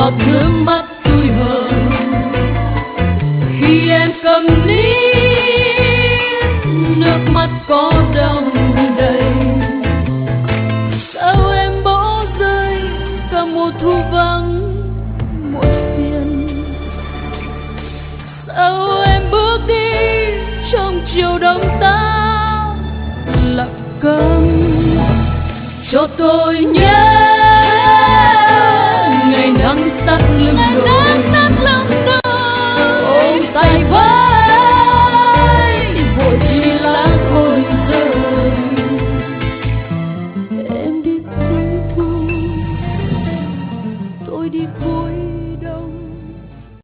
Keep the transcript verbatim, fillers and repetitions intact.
giọt nước mắt tủi hờn khi em cầm ly, nước mắt có đong đầy. Sao em bỏ rơi cả mùa thu vắng muộn phiền? Sao em bước đi trong chiều đông ta lặng câm? Cho tôi nhớ